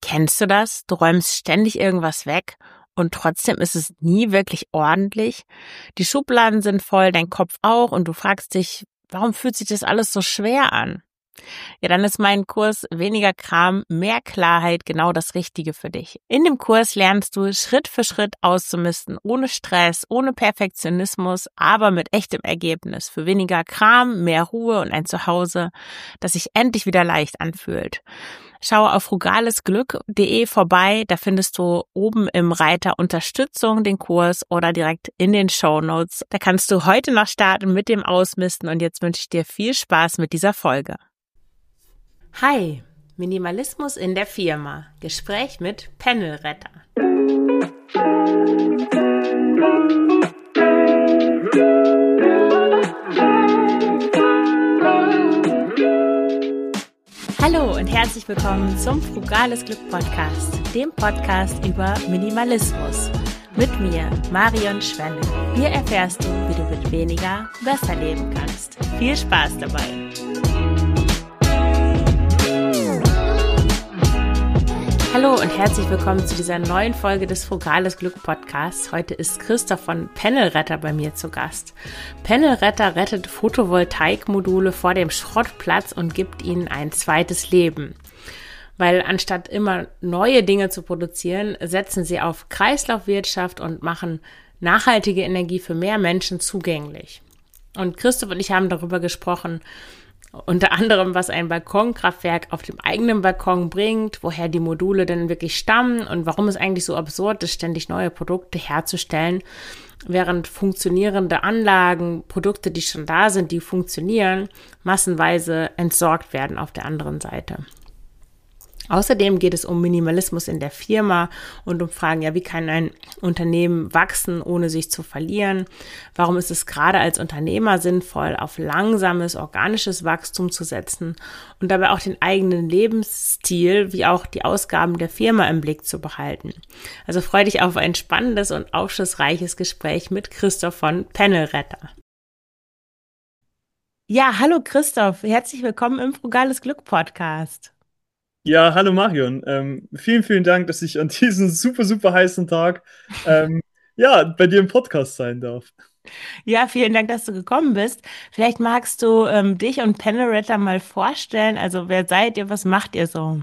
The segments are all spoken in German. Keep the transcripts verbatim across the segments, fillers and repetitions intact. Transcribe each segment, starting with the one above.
Kennst du das? Du räumst ständig irgendwas weg und trotzdem ist es nie wirklich ordentlich. Die Schubladen sind voll, dein Kopf auch und du fragst dich, warum fühlt sich das alles so schwer an? Ja, dann ist mein Kurs Weniger Kram, mehr Klarheit genau das Richtige für dich. In dem Kurs lernst du Schritt für Schritt auszumisten, ohne Stress, ohne Perfektionismus, aber mit echtem Ergebnis. Für weniger Kram, mehr Ruhe und ein Zuhause, das sich endlich wieder leicht anfühlt. Schau auf frugalesglück punkt de vorbei, da findest du oben im Reiter Unterstützung den Kurs oder direkt in den Shownotes. Da kannst du heute noch starten mit dem Ausmisten und jetzt wünsche ich dir viel Spaß mit dieser Folge. Hi, Minimalismus in der Firma. Gespräch mit Panelretter. Hallo und herzlich willkommen zum Frugales Glück Podcast, dem Podcast über Minimalismus. Mit mir, Marion Schwenne. Hier erfährst du, wie du mit weniger besser leben kannst. Viel Spaß dabei! Hallo und herzlich willkommen zu dieser neuen Folge des Frugales Glück Podcasts. Heute ist Christoph von Panelretter bei mir zu Gast. Panelretter rettet Photovoltaikmodule vor dem Schrottplatz und gibt ihnen ein zweites Leben. Weil anstatt immer neue Dinge zu produzieren, setzen sie auf Kreislaufwirtschaft und machen nachhaltige Energie für mehr Menschen zugänglich. Und Christoph und ich haben darüber gesprochen, unter anderem, was ein Balkonkraftwerk auf dem eigenen Balkon bringt, woher die Module denn wirklich stammen und warum es eigentlich so absurd ist, ständig neue Produkte herzustellen, während funktionierende Anlagen, Produkte, die schon da sind, die funktionieren, massenweise entsorgt werden auf der anderen Seite. Außerdem geht es um Minimalismus in der Firma und um Fragen, ja, wie kann ein Unternehmen wachsen, ohne sich zu verlieren? Warum ist es gerade als Unternehmer sinnvoll, auf langsames, organisches Wachstum zu setzen und dabei auch den eigenen Lebensstil, wie auch die Ausgaben der Firma im Blick zu behalten? Also freu dich auf ein spannendes und aufschlussreiches Gespräch mit Christoph von Panelretter. Ja, hallo Christoph, herzlich willkommen im Frugales Glück Podcast. Ja, hallo Marion. Ähm, vielen, vielen Dank, dass ich an diesem super, super heißen Tag ähm, ja, bei dir im Podcast sein darf. Ja, vielen Dank, dass du gekommen bist. Vielleicht magst du ähm, dich und Panelretter mal vorstellen. Also wer seid ihr, was macht ihr so?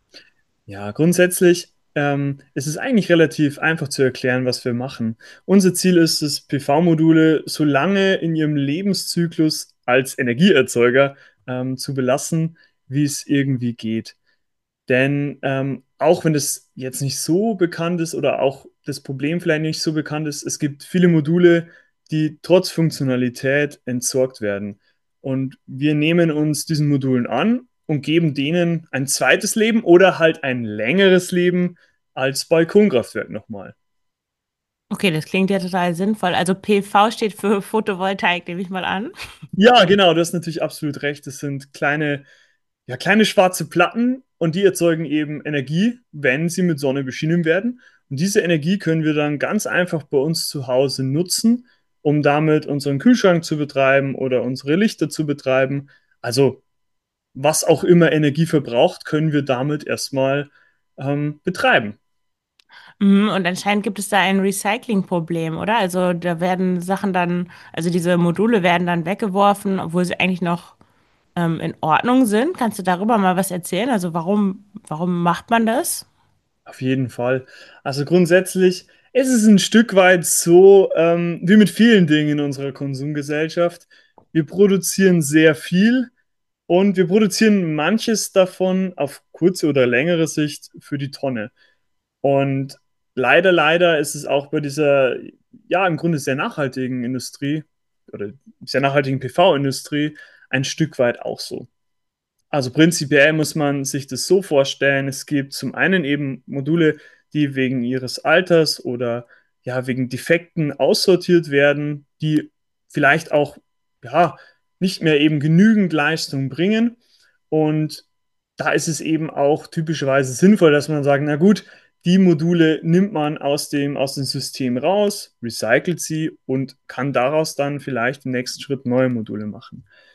Ja, grundsätzlich ähm, ist es eigentlich relativ einfach zu erklären, was wir machen. Unser Ziel ist es, P V-Module so lange in ihrem Lebenszyklus als Energieerzeuger ähm, zu belassen, wie es irgendwie geht. Denn ähm, auch wenn das jetzt nicht so bekannt ist oder auch das Problem vielleicht nicht so bekannt ist, es gibt viele Module, die trotz Funktionalität entsorgt werden. Und wir nehmen uns diesen Modulen an und geben denen ein zweites Leben oder halt ein längeres Leben als Balkonkraftwerk nochmal. Okay, das klingt ja total sinnvoll. Also P V steht für Photovoltaik, nehme ich mal an. Ja, genau, du hast natürlich absolut recht. Das sind kleine, ja, kleine schwarze Platten und die erzeugen eben Energie, wenn sie mit Sonne beschienen werden. Und diese Energie können wir dann ganz einfach bei uns zu Hause nutzen, um damit unseren Kühlschrank zu betreiben oder unsere Lichter zu betreiben. Also was auch immer Energie verbraucht, können wir damit erstmal ähm, betreiben. Mhm, und anscheinend gibt es da ein Recyclingproblem, oder? Also da werden Sachen dann, also diese Module werden dann weggeworfen, obwohl sie eigentlich noch ähm, in Ordnung sind. Kannst du darüber mal was erzählen? Also warum, warum macht man das? Auf jeden Fall. Also grundsätzlich ist es ein Stück weit so, ähm, wie mit vielen Dingen in unserer Konsumgesellschaft. Wir produzieren sehr viel und wir produzieren manches davon auf kurze oder längere Sicht für die Tonne. Und leider, leider ist es auch bei dieser, ja, im Grunde sehr nachhaltigen Industrie oder sehr nachhaltigen P V-Industrie ein Stück weit auch so. Also prinzipiell muss man sich das so vorstellen, es gibt zum einen eben Module, die wegen ihres Alters oder ja, wegen Defekten aussortiert werden, die vielleicht auch ja, nicht mehr eben genügend Leistung bringen. Und da ist es eben auch typischerweise sinnvoll, dass man sagt, na gut, die Module nimmt man aus dem, aus dem System raus, recycelt sie und kann daraus dann vielleicht im nächsten Schritt neue Module machen.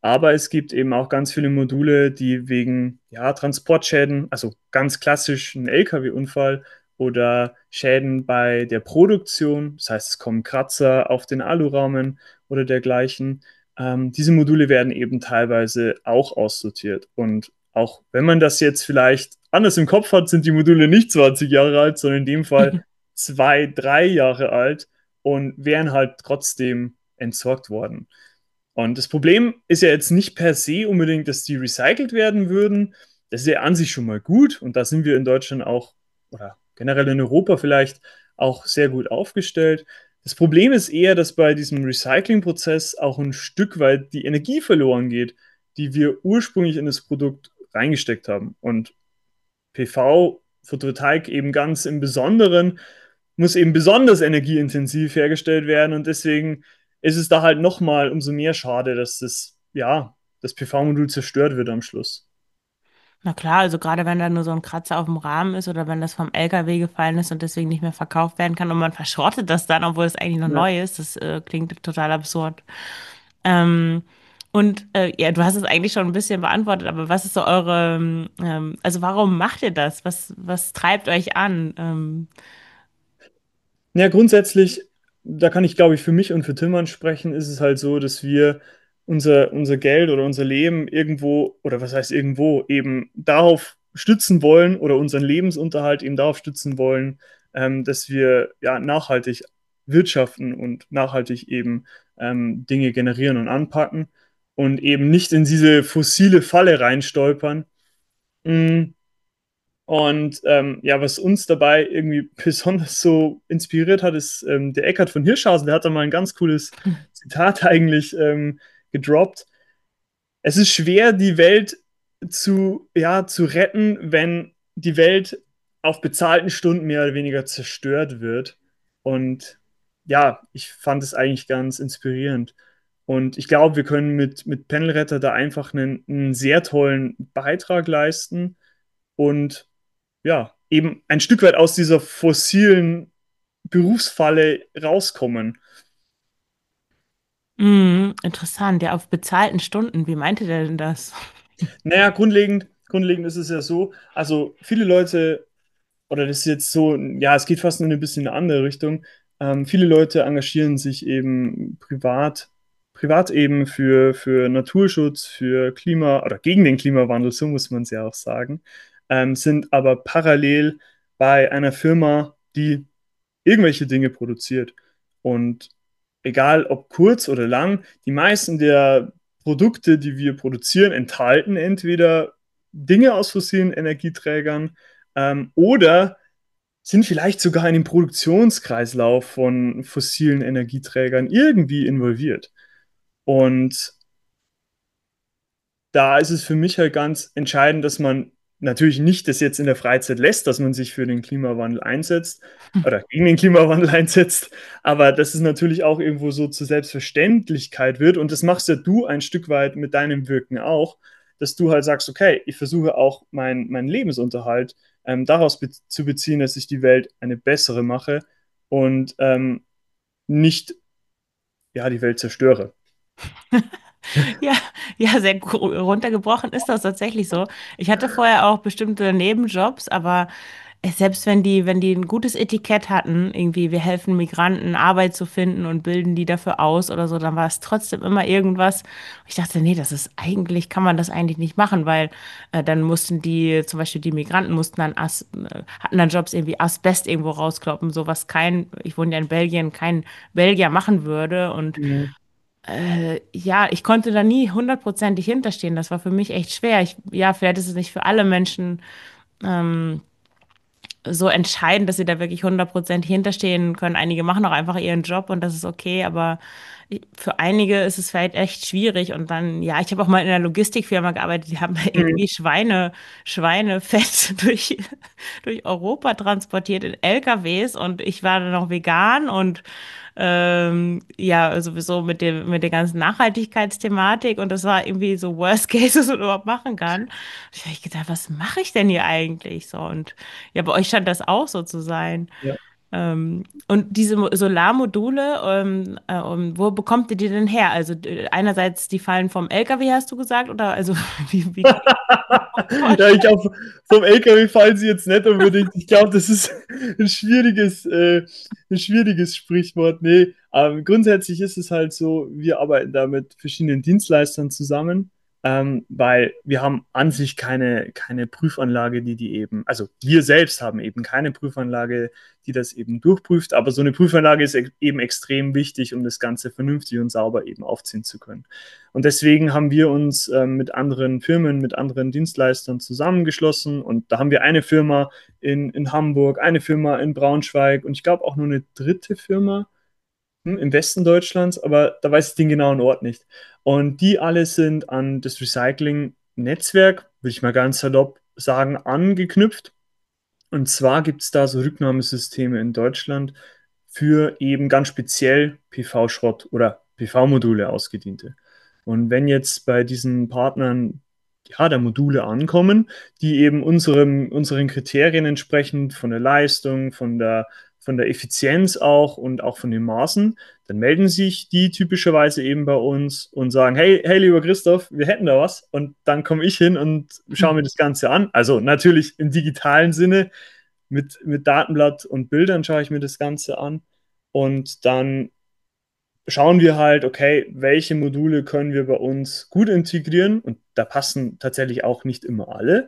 Aber es gibt eben auch ganz viele Module, die wegen ja, Transportschäden, also ganz klassisch ein L K W-Unfall oder Schäden bei der Produktion, das heißt, es kommen Kratzer auf den Alurahmen oder dergleichen. Ähm, diese Module werden eben teilweise auch aussortiert. Und auch wenn man das jetzt vielleicht anders im Kopf hat, sind die Module nicht zwanzig Jahre alt, sondern in dem Fall zwei, drei Jahre alt und wären halt trotzdem entsorgt worden. Und das Problem ist ja jetzt nicht per se unbedingt, dass die recycelt werden würden. Das ist ja an sich schon mal gut. Und da sind wir in Deutschland auch, oder generell in Europa vielleicht auch sehr gut aufgestellt. Das Problem ist eher, dass bei diesem Recyclingprozess auch ein Stück weit die Energie verloren geht, die wir ursprünglich in das Produkt reingesteckt haben. Und P V, Photovoltaik eben ganz im Besonderen, muss eben besonders energieintensiv hergestellt werden und deswegen ist es da halt nochmal umso mehr schade, dass das, ja, das P V-Modul zerstört wird am Schluss. Na klar, also gerade wenn da nur so ein Kratzer auf dem Rahmen ist oder wenn das vom L K W gefallen ist und deswegen nicht mehr verkauft werden kann und man verschrottet das dann, obwohl es eigentlich noch Ja. neu ist, das äh, klingt total absurd. Ähm, und äh, ja, du hast es eigentlich schon ein bisschen beantwortet, aber was ist so eure, ähm, also warum macht ihr das? Was, was treibt euch an? Ähm, Ja, grundsätzlich, da kann ich, glaube ich, für mich und für Tillmann sprechen, ist es halt so, dass wir unser, unser Geld oder unser Leben irgendwo, oder was heißt irgendwo, eben darauf stützen wollen oder unseren Lebensunterhalt eben darauf stützen wollen, ähm, dass wir ja nachhaltig wirtschaften und nachhaltig eben ähm, Dinge generieren und anpacken und eben nicht in diese fossile Falle reinstolpern. Mm, und ähm, ja, was uns dabei irgendwie besonders so inspiriert hat, ist ähm, der Eckhard von Hirschhausen, der hat da mal ein ganz cooles Zitat eigentlich ähm, gedroppt. Es ist schwer, die Welt zu, ja, zu retten, wenn die Welt auf bezahlten Stunden mehr oder weniger zerstört wird. Und ja, ich fand es eigentlich ganz inspirierend. Und ich glaube, wir können mit, mit Panelretter da einfach einen, einen sehr tollen Beitrag leisten und ja, eben ein Stück weit aus dieser fossilen Berufsfalle rauskommen. mm, interessant, ja, auf bezahlten Stunden, wie meinte der denn das? Naja, grundlegend, grundlegend ist es ja so, also viele Leute, oder das ist jetzt so, ja, es geht fast in ein bisschen in eine andere Richtung. Ähm, viele Leute engagieren sich eben privat, privat eben für, für Naturschutz, für Klima oder gegen den Klimawandel, so muss man es ja auch sagen, ähm, sind aber parallel bei einer Firma, die irgendwelche Dinge produziert. Und egal ob kurz oder lang, die meisten der Produkte, die wir produzieren, enthalten entweder Dinge aus fossilen Energieträgern ähm, oder sind vielleicht sogar in den Produktionskreislauf von fossilen Energieträgern irgendwie involviert. Und da ist es für mich halt ganz entscheidend, dass man natürlich nicht das jetzt in der Freizeit lässt, dass man sich für den Klimawandel einsetzt oder gegen den Klimawandel einsetzt, aber dass es natürlich auch irgendwo so zur Selbstverständlichkeit wird und das machst ja du ein Stück weit mit deinem Wirken auch, dass du halt sagst, okay, ich versuche auch meinen mein Lebensunterhalt ähm, daraus be zu beziehen, dass ich die Welt eine bessere mache und ähm, nicht ja, die Welt zerstöre. Ja, ja, sehr gru- runtergebrochen ist das tatsächlich so. Ich hatte vorher auch bestimmte Nebenjobs, aber äh, selbst wenn die, wenn die ein gutes Etikett hatten, irgendwie, wir helfen Migranten, Arbeit zu finden und bilden die dafür aus oder so, dann war es trotzdem immer irgendwas. Ich dachte, nee, das ist eigentlich, kann man das eigentlich nicht machen, weil äh, dann mussten die, zum Beispiel die Migranten mussten dann As, äh, hatten dann Jobs irgendwie Asbest irgendwo rauskloppen, so was kein, ich wohne ja in Belgien, kein Belgier machen würde und Mhm. äh, ja, ich konnte da nie hundertprozentig hinterstehen. Das war für mich echt schwer. Ich, ja, vielleicht ist es nicht für alle Menschen ähm, so entscheidend, dass sie da wirklich hundertprozentig hinterstehen können. Einige machen auch einfach ihren Job und das ist okay, aber für einige ist es vielleicht echt schwierig. Und dann, ja, ich habe auch mal in einer Logistikfirma gearbeitet, die haben Mhm. irgendwie Schweine, Schweinefett durch, durch Europa transportiert in L K Ws und ich war dann noch vegan und ähm, ja, sowieso mit dem, mit der ganzen Nachhaltigkeitsthematik und das war irgendwie so Worst Case, was man überhaupt machen kann. Ich habe gedacht, was mache ich denn hier eigentlich so? Und ja, bei euch scheint das auch so zu sein. Ja. Ähm, und diese Mo- Solarmodule, ähm, äh, um, wo bekommt ihr die denn her? Also äh, einerseits, die fallen vom L K W, hast du gesagt, oder also wie, wie kann ich mir das Ja, ich vorstellen? glaube, vom L K W fallen sie jetzt nicht unbedingt. Ich glaube, das ist ein schwieriges, äh, ein schwieriges Sprichwort. Nee, aber grundsätzlich ist es halt so, wir arbeiten da mit verschiedenen Dienstleistern zusammen, ähm, weil wir haben an sich keine, keine Prüfanlage, die die eben, also wir selbst haben eben keine Prüfanlage, die das eben durchprüft, aber so eine Prüfanlage ist e- eben extrem wichtig, um das Ganze vernünftig und sauber eben aufziehen zu können. Und deswegen haben wir uns ähm, mit anderen Firmen, mit anderen Dienstleistern zusammengeschlossen. Und da haben wir eine Firma in, in Hamburg, eine Firma in Braunschweig und ich glaube auch nur eine dritte Firma hm, im Westen Deutschlands, aber da weiß ich den genauen Ort nicht. Und die alle sind an das Recycling-Netzwerk, würde ich mal ganz salopp sagen, angeknüpft. Und zwar gibt es da so Rücknahmesysteme in Deutschland für eben ganz speziell P V-Schrott oder P V-Module ausgediente. Und wenn jetzt bei diesen Partnern ja, da Module ankommen, die eben unserem, unseren Kriterien entsprechen, von der Leistung, von der, von der Effizienz auch und auch von den Maßen, dann melden sich die typischerweise eben bei uns und sagen, hey, hey, lieber Christoph, wir hätten da was. Und dann komme ich hin und schaue mir das Ganze an. Also natürlich im digitalen Sinne, mit, mit Datenblatt und Bildern schaue ich mir das Ganze an. Und dann schauen wir halt, okay, welche Module können wir bei uns gut integrieren. Und da passen tatsächlich auch nicht immer alle.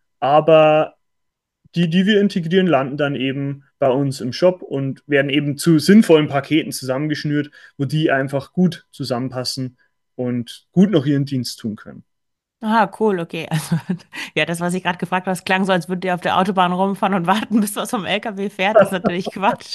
Aber die, die wir integrieren, landen dann eben bei uns im Shop und werden eben zu sinnvollen Paketen zusammengeschnürt, wo die einfach gut zusammenpassen und gut noch ihren Dienst tun können. Ah, cool, okay. Also, ja, das, was ich gerade gefragt habe, das klang so, als würdet ihr auf der Autobahn rumfahren und warten, bis was vom L K W fährt. Das ist natürlich Quatsch.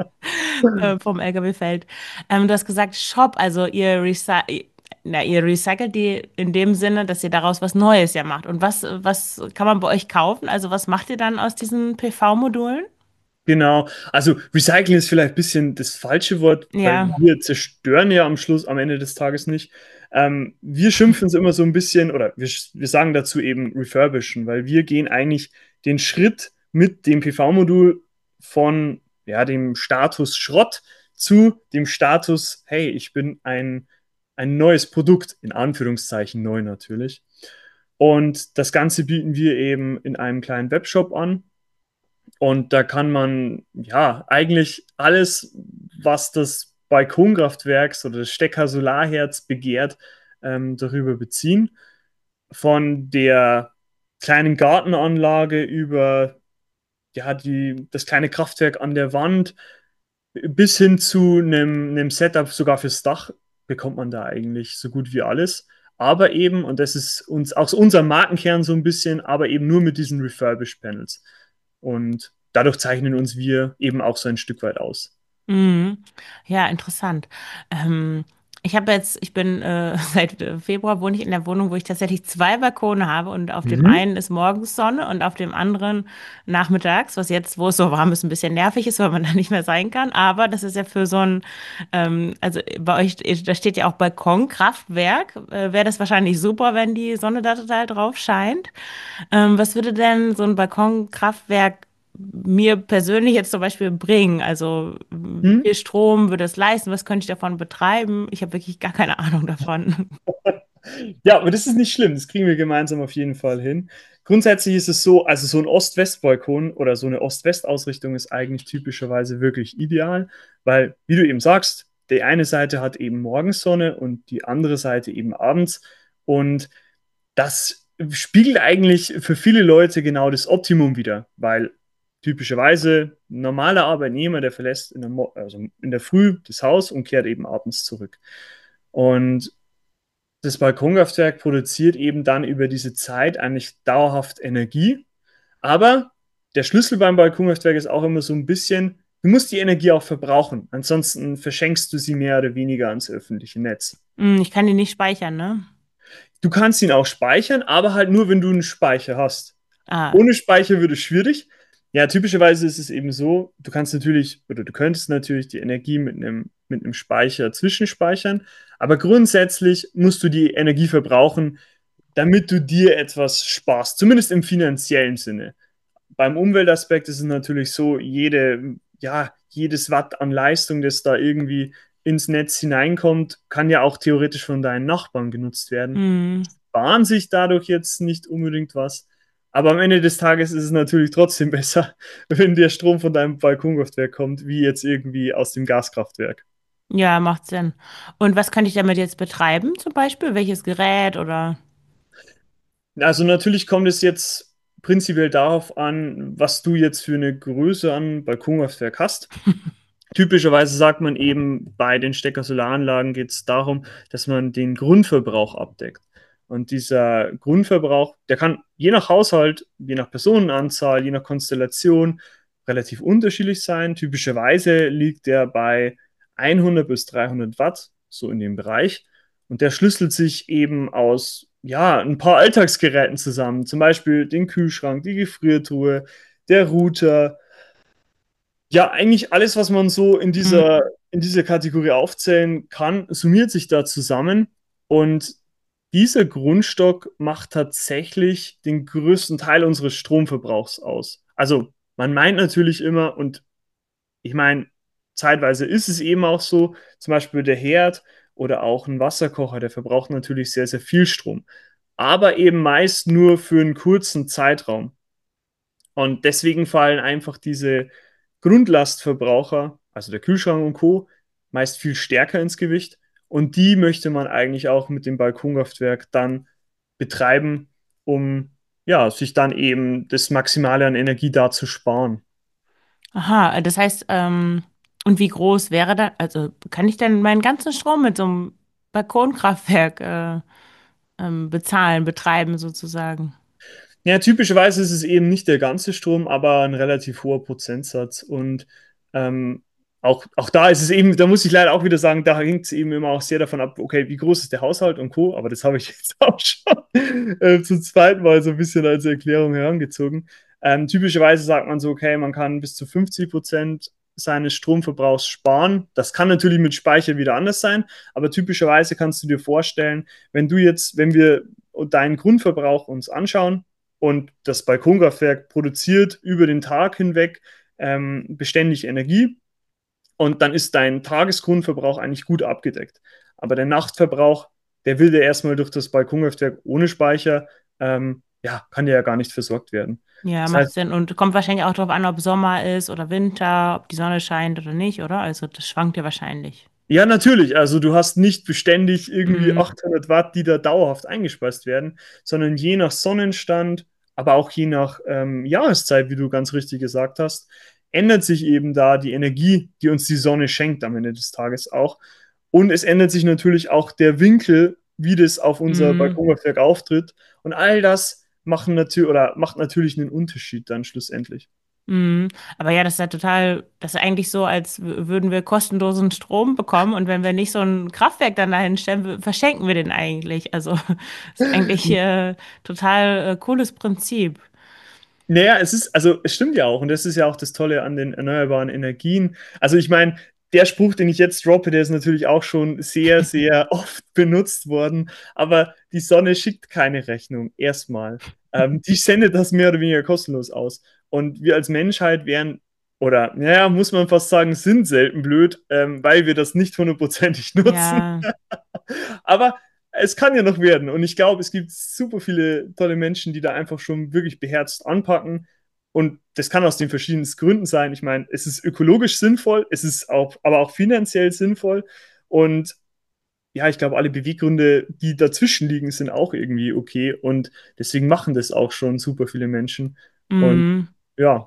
Äh, vom L K W fällt. Ähm, du hast gesagt Shop, also ihr, recy na, ihr recycelt die in dem Sinne, dass ihr daraus was Neues ja macht. Und was, was kann man bei euch kaufen? Also was macht ihr dann aus diesen P V-Modulen? Genau, also Recycling ist vielleicht ein bisschen das falsche Wort, weil Ja. wir zerstören ja am Schluss, am Ende des Tages nicht. Ähm, wir schimpfen es immer so ein bisschen, oder wir, wir sagen dazu eben refurbischen, weil wir gehen eigentlich den Schritt mit dem P V-Modul von ja, dem Status Schrott zu dem Status, hey, ich bin ein, ein neues Produkt, in Anführungszeichen neu natürlich. Und das Ganze bieten wir eben in einem kleinen Webshop an. Und da kann man ja eigentlich alles, was das Balkonkraftwerks oder das Stecker Solarherz begehrt, ähm, darüber beziehen. Von der kleinen Gartenanlage über ja, die, das kleine Kraftwerk an der Wand bis hin zu einem, einem Setup sogar fürs Dach bekommt man da eigentlich so gut wie alles. Aber eben, und das ist uns auch unser Markenkern so ein bisschen, aber eben nur mit diesen Refurbished Panels. Und dadurch zeichnen uns wir eben auch so ein Stück weit aus. Mhm. Ja, interessant. Ähm, ich habe jetzt, ich bin äh, seit äh, Februar wohne ich in der Wohnung, wo ich tatsächlich zwei Balkone habe und auf dem Mhm. einen ist morgens Sonne und auf dem anderen nachmittags, was jetzt, wo es so warm ist, ein bisschen nervig ist, weil man da nicht mehr sein kann. Aber das ist ja für so ein, ähm, also bei euch, da steht ja auch Balkonkraftwerk, äh, wäre das wahrscheinlich super, wenn die Sonne da total drauf scheint. Ähm, was würde denn so ein Balkonkraftwerk mir persönlich jetzt zum Beispiel bringen? Also wie Mhm. viel Strom würde es leisten? Was könnte ich davon betreiben? Ich habe wirklich gar keine Ahnung davon. Ja, aber das ist nicht schlimm. Das kriegen wir gemeinsam auf jeden Fall hin. Grundsätzlich ist es so, also so ein Ost-West-Balkon oder so eine Ost-West-Ausrichtung ist eigentlich typischerweise wirklich ideal, weil, wie du eben sagst, die eine Seite hat eben Morgensonne und die andere Seite eben abends. Und das spiegelt eigentlich für viele Leute genau das Optimum wider, weil typischerweise ein normaler Arbeitnehmer, der verlässt in der, Mo also in der Früh das Haus und kehrt eben abends zurück. Und das Balkonkraftwerk produziert eben dann über diese Zeit eigentlich dauerhaft Energie. Aber der Schlüssel beim Balkonkraftwerk ist auch immer so ein bisschen, du musst die Energie auch verbrauchen. Ansonsten verschenkst du sie mehr oder weniger ans öffentliche Netz. Hm, ich kann die nicht speichern, ne? Du kannst ihn auch speichern, aber halt nur, wenn du einen Speicher hast. Ah, Ohne Speicher wird es schwierig. Ja, typischerweise ist es eben so, du kannst natürlich oder du könntest natürlich die Energie mit einem, mit einem Speicher zwischenspeichern, aber grundsätzlich musst du die Energie verbrauchen, damit du dir etwas sparst, zumindest im finanziellen Sinne. Beim Umweltaspekt ist es natürlich so, jede ja, jedes Watt an Leistung, das da irgendwie ins Netz hineinkommt, kann ja auch theoretisch von deinen Nachbarn genutzt werden. Mhm. Sparen sich dadurch jetzt nicht unbedingt was. Aber am Ende des Tages ist es natürlich trotzdem besser, wenn der Strom von deinem Balkonkraftwerk kommt, wie jetzt irgendwie aus dem Gaskraftwerk. Ja, macht Sinn. Und was könnte ich damit jetzt betreiben, zum Beispiel? Welches Gerät oder? Also natürlich kommt es jetzt prinzipiell darauf an, was du jetzt für eine Größe an Balkonkraftwerk hast. Typischerweise sagt man eben, bei den Stecker-Solaranlagen geht es darum, dass man den Grundverbrauch abdeckt. Und dieser Grundverbrauch, der kann je nach Haushalt, je nach Personenanzahl, je nach Konstellation relativ unterschiedlich sein. Typischerweise liegt der bei hundert bis dreihundert Watt, so in dem Bereich. Und der schlüsselt sich eben aus, ja, ein paar Alltagsgeräten zusammen. Zum Beispiel den Kühlschrank, die Gefriertruhe, der Router, ja, eigentlich alles, was man so in Mhm. dieser, in dieser Kategorie aufzählen kann, summiert sich da zusammen. Und dieser Grundstock macht tatsächlich den größten Teil unseres Stromverbrauchs aus. Also man meint natürlich immer, und ich meine, zeitweise ist es eben auch so, zum Beispiel der Herd oder auch ein Wasserkocher, der verbraucht natürlich sehr, sehr viel Strom. Aber eben meist nur für einen kurzen Zeitraum. Und deswegen fallen einfach diese Grundlastverbraucher, also der Kühlschrank und Co., meist viel stärker ins Gewicht. Und die möchte man eigentlich auch mit dem Balkonkraftwerk dann betreiben, um ja, sich dann eben das Maximale an Energie da zu sparen. Aha, das heißt, ähm, und wie groß wäre das? Also kann ich denn meinen ganzen Strom mit so einem Balkonkraftwerk äh, ähm, bezahlen, betreiben sozusagen? Ja, typischerweise ist es eben nicht der ganze Strom, aber ein relativ hoher Prozentsatz. Und ähm, auch, auch da ist es eben, da muss ich leider auch wieder sagen, da hängt es eben immer auch sehr davon ab, okay, wie groß ist der Haushalt und Co. Aber das habe ich jetzt auch schon äh, zum zweiten Mal so ein bisschen als Erklärung herangezogen. Ähm, typischerweise sagt man so, okay, man kann bis zu fünfzig Prozent seines Stromverbrauchs sparen. Das kann natürlich mit Speicher wieder anders sein, aber typischerweise kannst du dir vorstellen, wenn du jetzt, wenn wir deinen Grundverbrauch uns anschauen, und das Balkonkraftwerk produziert über den Tag hinweg ähm, beständig Energie und dann ist dein Tagesgrundverbrauch eigentlich gut abgedeckt. Aber der Nachtverbrauch, der will ja erstmal durch das Balkonkraftwerk ohne Speicher, ähm, ja, kann ja gar nicht versorgt werden. Ja, Das macht heißt, Sinn. Und kommt wahrscheinlich auch darauf an, ob Sommer ist oder Winter, ob die Sonne scheint oder nicht, oder? Also das schwankt ja wahrscheinlich. ja, natürlich. Also du hast nicht beständig irgendwie Mhm. achthundert Watt, die da dauerhaft eingespeist werden, sondern je nach Sonnenstand, aber auch je nach ähm, Jahreszeit, wie du ganz richtig gesagt hast, ändert sich eben da die Energie, die uns die Sonne schenkt am Ende des Tages auch. Und es ändert sich natürlich auch der Winkel, wie das auf unser Mhm. Balkonkraftwerk auftritt. Und all das machen natürlich oder macht natürlich einen Unterschied dann schlussendlich. Mhm. Aber ja, das ist ja total, das ist eigentlich so, als w- würden wir kostenlosen Strom bekommen und wenn wir nicht so ein Kraftwerk dann dahin stellen, w- verschenken wir den eigentlich. Also ist eigentlich äh, total äh, cooles Prinzip. Naja, es ist, also es stimmt ja auch, und das ist ja auch das Tolle an den erneuerbaren Energien. Also ich meine, der Spruch, den ich jetzt droppe, der ist natürlich auch schon sehr, sehr oft benutzt worden, aber die Sonne schickt keine Rechnung, erstmal. Ähm, die sendet das mehr oder weniger kostenlos aus. Und wir als Menschheit wären, oder naja, muss man fast sagen, sind selten blöd, ähm, weil wir das nicht hundertprozentig nutzen. Ja, Aber es kann ja noch werden. Und ich glaube, es gibt super viele tolle Menschen, die da einfach schon wirklich beherzt anpacken. Und das kann aus den verschiedensten Gründen sein. Ich meine, es ist ökologisch sinnvoll, es ist auch, aber auch finanziell sinnvoll. Und ja, ich glaube, alle Beweggründe, die dazwischen liegen, sind auch irgendwie okay. Und deswegen machen das auch schon super viele Menschen. Und mhm. ja,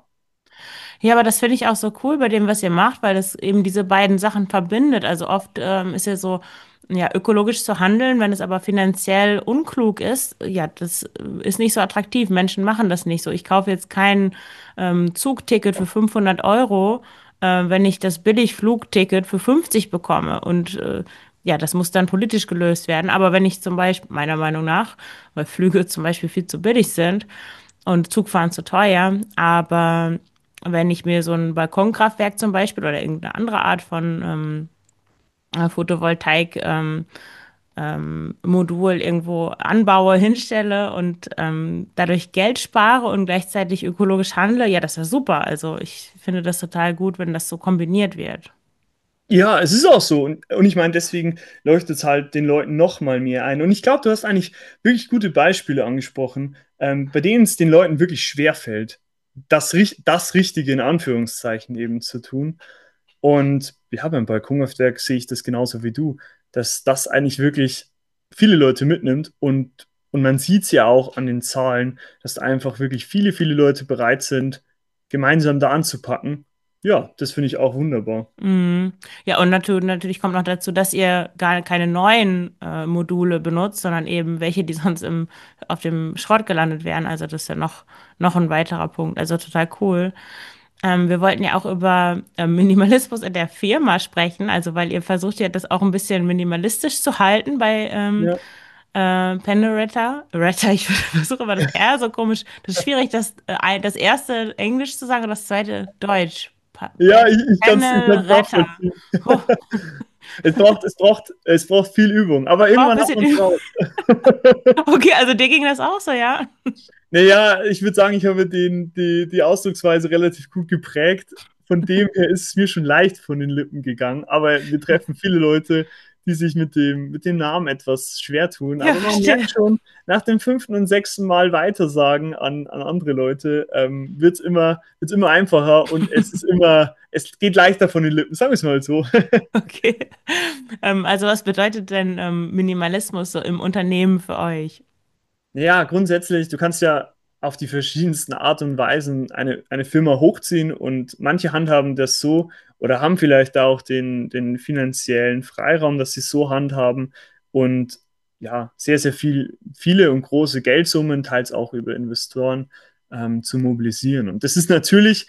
Ja, aber das finde ich auch so cool bei dem, was ihr macht, weil das eben diese beiden Sachen verbindet. Also oft ähm, ist ja so, ja, ökologisch zu handeln, wenn es aber finanziell unklug ist, ja, das äh, ist nicht so attraktiv. Menschen machen das nicht so. Ich kaufe jetzt kein ähm, Zugticket für fünfhundert Euro, äh, wenn ich das Billigflugticket für fünfzig bekomme. Und äh, ja, das muss dann politisch gelöst werden. Aber wenn ich zum Beispiel, meiner Meinung nach, weil Flüge zum Beispiel viel zu billig sind und Zugfahren zu teuer, aber wenn ich mir so ein Balkonkraftwerk zum Beispiel oder irgendeine andere Art von ähm, äh, Photovoltaik ähm, ähm, Modul irgendwo anbaue, hinstelle und ähm, dadurch Geld spare und gleichzeitig ökologisch handle, ja, das wäre super. Also ich finde das total gut, wenn das so kombiniert wird. Ja, es ist auch so. Und, und ich meine, deswegen leuchtet es halt den Leuten noch mal mehr ein. Und ich glaube, du hast eigentlich wirklich gute Beispiele angesprochen, ähm, bei denen es den Leuten wirklich schwer fällt, das, Richt- das Richtige in Anführungszeichen eben zu tun. Und ja, beim Balkonaufwerk sehe ich das genauso wie du, dass das eigentlich wirklich viele Leute mitnimmt. Und, und man sieht es ja auch an den Zahlen, dass einfach wirklich viele, viele Leute bereit sind, gemeinsam da anzupacken. Ja, das finde ich auch wunderbar. Mhm. Ja, und natürlich, natürlich kommt noch dazu, dass ihr gar keine neuen äh, Module benutzt, sondern eben welche, die sonst im, auf dem Schrott gelandet wären. Also das ist ja noch, noch ein weiterer Punkt. Also total cool. Ähm, wir wollten ja auch über ähm, Minimalismus in der Firma sprechen, also weil ihr versucht ja das auch ein bisschen minimalistisch zu halten bei ähm, Ja. äh, Penneretta. Retta, ich versuche immer das R so komisch. Das ist schwierig, das, äh, ein- das erste Englisch zu sagen und das zweite Deutsch. Pa Ja, Pen ich, ich kann es ich kann's Penneretta. nachvollziehen. Huh, Es braucht, es braucht, es braucht viel Übung, aber braucht ein irgendwann hat bisschen man es Übung. raus. Okay, also dir ging das auch so, ja? Naja, ich würde sagen, ich habe den, die, die Ausdrucksweise relativ gut geprägt. Von dem her ist es mir schon leicht von den Lippen gegangen, aber wir treffen viele Leute, die sich mit dem, mit dem Namen etwas schwer tun. Ja, Aber man merkt verstehe. schon, nach dem fünften und sechsten Mal weitersagen an, an andere Leute, ähm, wird es immer, wird's immer einfacher und es ist immer, es geht leichter von den Lippen, sagen wir es mal so. Okay. Ähm, also was bedeutet denn ähm, Minimalismus so im Unternehmen für euch? Ja, grundsätzlich, du kannst ja auf die verschiedensten Art und Weisen eine, eine Firma hochziehen und manche handhaben das so oder haben vielleicht da auch den, den finanziellen Freiraum, dass sie es so handhaben und ja, sehr, sehr viel, viele und große Geldsummen, teils auch über Investoren, ähm, zu mobilisieren. Und das ist natürlich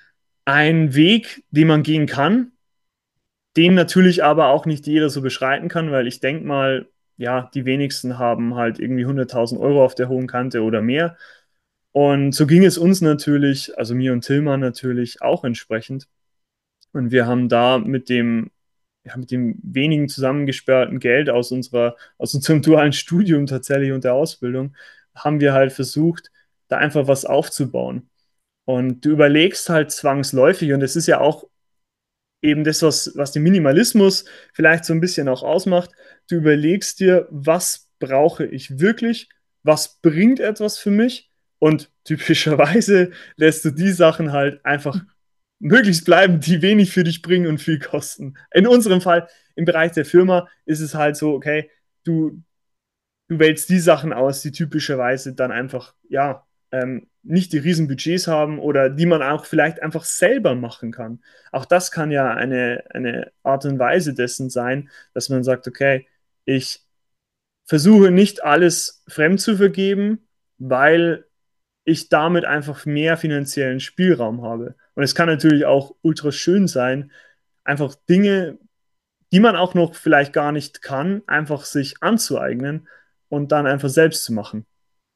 ein Weg, den man gehen kann, den natürlich aber auch nicht jeder so beschreiten kann, weil ich denke mal, ja, die wenigsten haben halt irgendwie hunderttausend Euro auf der hohen Kante oder mehr. Und so ging es uns natürlich, also mir und Tillmann natürlich auch entsprechend. Und wir haben da mit dem, ja, mit dem wenigen zusammengesperrten Geld aus unserer, aus unserem dualen Studium tatsächlich und der Ausbildung, haben wir halt versucht, da einfach was aufzubauen. Und du überlegst halt zwangsläufig, und es ist ja auch eben das, was, was den Minimalismus vielleicht so ein bisschen auch ausmacht. Du überlegst dir, was brauche ich wirklich, was bringt etwas für mich und typischerweise lässt du die Sachen halt einfach möglichst bleiben, die wenig für dich bringen und viel kosten. In unserem Fall, im Bereich der Firma, ist es halt so, okay, du, du wählst die Sachen aus, die typischerweise dann einfach, ja, ähm, nicht die riesen Budgets haben oder die man auch vielleicht einfach selber machen kann. Auch das kann ja eine, eine Art und Weise dessen sein, dass man sagt, okay, ich versuche nicht alles fremd zu vergeben, weil ich damit einfach mehr finanziellen Spielraum habe. Und es kann natürlich auch ultra schön sein, einfach Dinge, die man auch noch vielleicht gar nicht kann, einfach sich anzueignen und dann einfach selbst zu machen.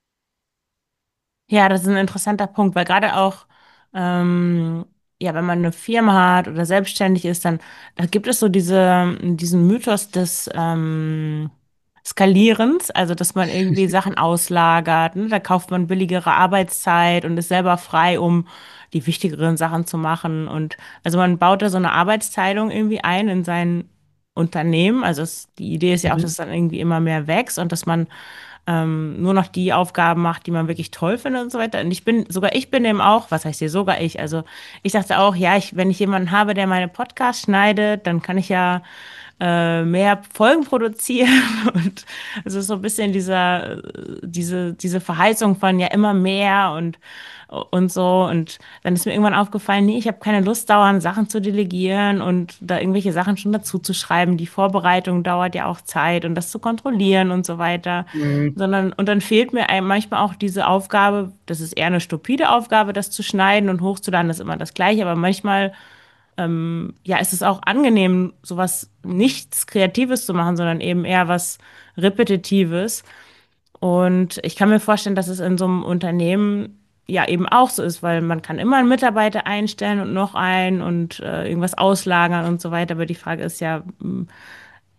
Ja, das ist ein interessanter Punkt, weil gerade auch, ähm, ja, wenn man eine Firma hat oder selbstständig ist, dann da gibt es so diese, diesen Mythos des ähm, Skalierens, also dass man irgendwie Sachen auslagert, ne? Da kauft man billigere Arbeitszeit und ist selber frei, um die wichtigeren Sachen zu machen. Und also man baut da so eine Arbeitsteilung irgendwie ein in sein Unternehmen. Also es, die Idee ist ja auch, dass Mhm. es dann irgendwie immer mehr wächst und dass man ähm, nur noch die Aufgaben macht, die man wirklich toll findet und so weiter. Und ich bin, sogar ich bin eben auch, was heißt hier sogar ich? Also ich dachte auch, ja, ich, wenn ich jemanden habe, der meine Podcasts schneidet, dann kann ich ja äh, mehr Folgen produzieren. Und es ist so ein bisschen dieser, äh, diese, diese Verheißung von ja immer mehr und und so. Und dann ist mir irgendwann aufgefallen, nee, ich habe keine Lust, dauernd Sachen zu delegieren und da irgendwelche Sachen schon dazu zu schreiben. Die Vorbereitung dauert ja auch Zeit und das zu kontrollieren und so weiter. Mhm. Sondern, und dann fehlt mir einem manchmal auch diese Aufgabe, das ist eher eine stupide Aufgabe, das zu schneiden und hochzuladen, das ist immer das Gleiche, aber manchmal, ja, ist es auch angenehm, sowas nichts Kreatives zu machen, sondern eben eher was Repetitives. Und ich kann mir vorstellen, dass es in so einem Unternehmen ja eben auch so ist, weil man kann immer einen Mitarbeiter einstellen und noch einen und äh, irgendwas auslagern und so weiter. Aber die Frage ist ja,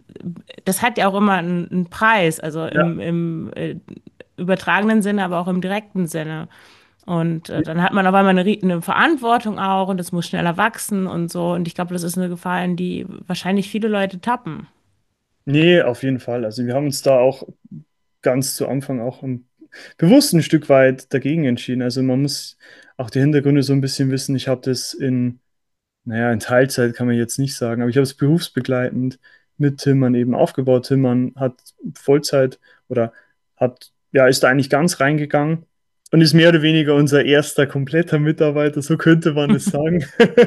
das hat ja auch immer einen, einen Preis, also Ja. im, im äh, übertragenen Sinne, aber auch im direkten Sinne. Und äh, dann hat man auf einmal eine, rie- eine Verantwortung auch und es muss schneller wachsen und so. Und ich glaube, das ist eine Gefahr, in die wahrscheinlich viele Leute tappen. Nee, auf jeden Fall. Also wir haben uns da auch ganz zu Anfang auch um, bewusst ein Stück weit dagegen entschieden. Also man muss auch die Hintergründe so ein bisschen wissen. Ich habe das in, naja, in Teilzeit kann man jetzt nicht sagen, aber ich habe es berufsbegleitend mit Tillmann eben aufgebaut. Tillmann hat Vollzeit oder hat, ja, ist da eigentlich ganz reingegangen und ist mehr oder weniger unser erster kompletter Mitarbeiter, so könnte man es sagen.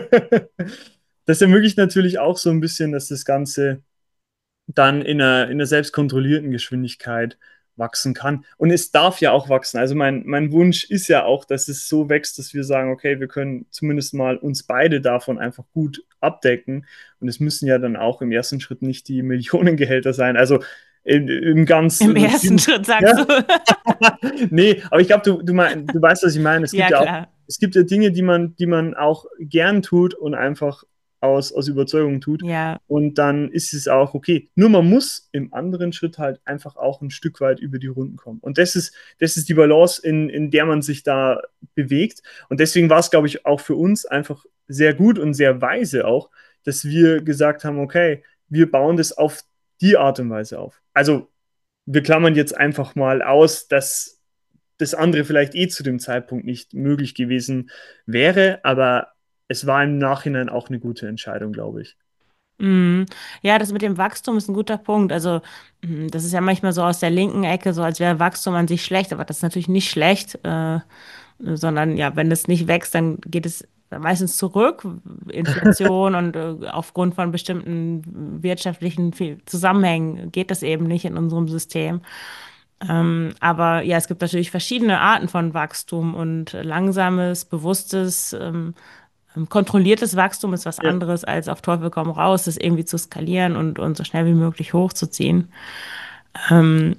Das ermöglicht natürlich auch so ein bisschen, dass das Ganze dann in einer, in einer selbstkontrollierten Geschwindigkeit wachsen kann. Und es darf ja auch wachsen. Also mein, mein Wunsch ist ja auch, dass es so wächst, dass wir sagen, okay, wir können zumindest mal uns beide davon einfach gut abdecken. Und es müssen ja dann auch im ersten Schritt nicht die Millionengehälter sein. Also im, im ganz Im ersten übertrieben. Schritt sagst Ja, du. nee, aber ich glaube, du, du, mein, du weißt, was ich meine. Es gibt Ja, ja auch, klar. es gibt ja Dinge, die man, die man auch gern tut und einfach aus, aus Überzeugung tut. Ja. Und dann ist es auch okay. Nur man muss im anderen Schritt halt einfach auch ein Stück weit über die Runden kommen. Und das ist, das ist die Balance, in, in der man sich da bewegt. Und deswegen war es, glaube ich, auch für uns einfach sehr gut und sehr weise auch, dass wir gesagt haben, okay, wir bauen das auf die Art und Weise auf. Also wir klammern jetzt einfach mal aus, dass das andere vielleicht eh zu dem Zeitpunkt nicht möglich gewesen wäre, aber es war im Nachhinein auch eine gute Entscheidung, glaube ich. Mhm. Ja, das mit dem Wachstum ist ein guter Punkt. Also, mm, das ist ja manchmal so aus der linken Ecke, so als wäre Wachstum an sich schlecht, aber das ist natürlich nicht schlecht, äh, sondern ja, wenn es nicht wächst, dann geht es meistens zurück. Inflation und äh, aufgrund von bestimmten wirtschaftlichen Fe- Zusammenhängen geht das eben nicht in unserem System. Ähm, aber ja, es gibt natürlich verschiedene Arten von Wachstum und langsames, bewusstes, ähm, ähm, kontrolliertes Wachstum ist was Ja, anderes als auf Teufel komm raus, das irgendwie zu skalieren und, und so schnell wie möglich hochzuziehen. Ähm,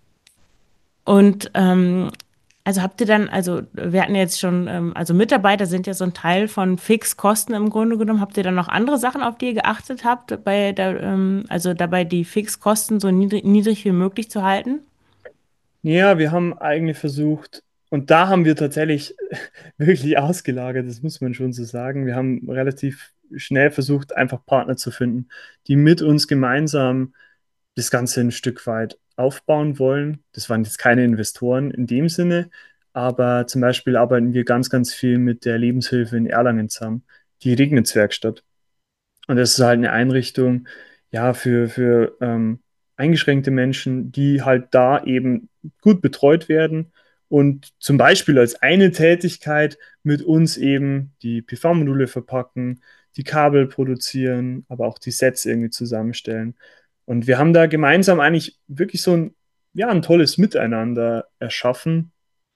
und ähm, also habt ihr dann, also wir hatten jetzt schon, ähm, also Mitarbeiter sind ja so ein Teil von Fixkosten im Grunde genommen. Habt ihr dann noch andere Sachen, auf die ihr geachtet habt, bei der, ähm, also dabei die Fixkosten so niedrig, niedrig wie möglich zu halten? ja, wir haben eigentlich versucht, und da haben wir tatsächlich wirklich ausgelagert, das muss man schon so sagen. Wir haben relativ schnell versucht, einfach Partner zu finden, die mit uns gemeinsam das Ganze ein Stück weit aufbauen wollen. Das waren jetzt keine Investoren in dem Sinne, aber zum Beispiel arbeiten wir ganz, ganz viel mit der Lebenshilfe in Erlangen zusammen, die Regnitz-Werkstatt. Und das ist halt eine Einrichtung, ja, für, für ähm, eingeschränkte Menschen, die halt da eben gut betreut werden und zum Beispiel als eine Tätigkeit mit uns eben die P V-Module verpacken, die Kabel produzieren, aber auch die Sets irgendwie zusammenstellen. Und wir haben da gemeinsam eigentlich wirklich so ein, ja, ein tolles Miteinander erschaffen.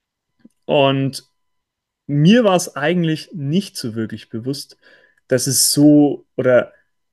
Und mir war es eigentlich nicht so wirklich bewusst, dass es so oder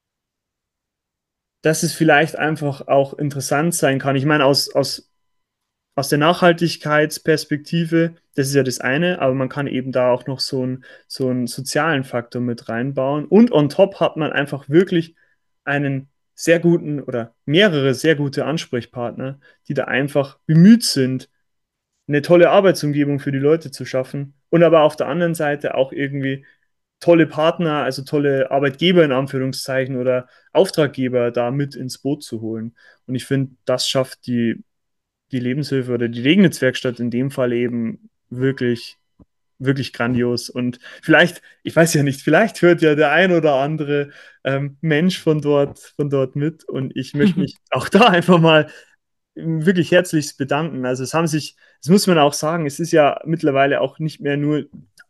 dass es vielleicht einfach auch interessant sein kann. Ich meine, aus, aus, aus der Nachhaltigkeitsperspektive, das ist ja das eine, aber man kann eben da auch noch so, ein, so einen sozialen Faktor mit reinbauen. Und on top hat man einfach wirklich einen sehr guten oder mehrere sehr gute Ansprechpartner, die da einfach bemüht sind, eine tolle Arbeitsumgebung für die Leute zu schaffen und aber auf der anderen Seite auch irgendwie tolle Partner, also tolle Arbeitgeber in Anführungszeichen oder Auftraggeber da mit ins Boot zu holen. Und ich finde, das schafft die, die Lebenshilfe oder die Regnitz-Werkstatt in dem Fall eben wirklich, wirklich grandios. Und vielleicht, ich weiß ja nicht, vielleicht hört ja der ein oder andere ähm, Mensch von dort, von dort mit. Und ich möchte mich auch da einfach mal wirklich herzlichst bedanken. Also es haben sich, das muss man auch sagen, es ist ja mittlerweile auch nicht mehr nur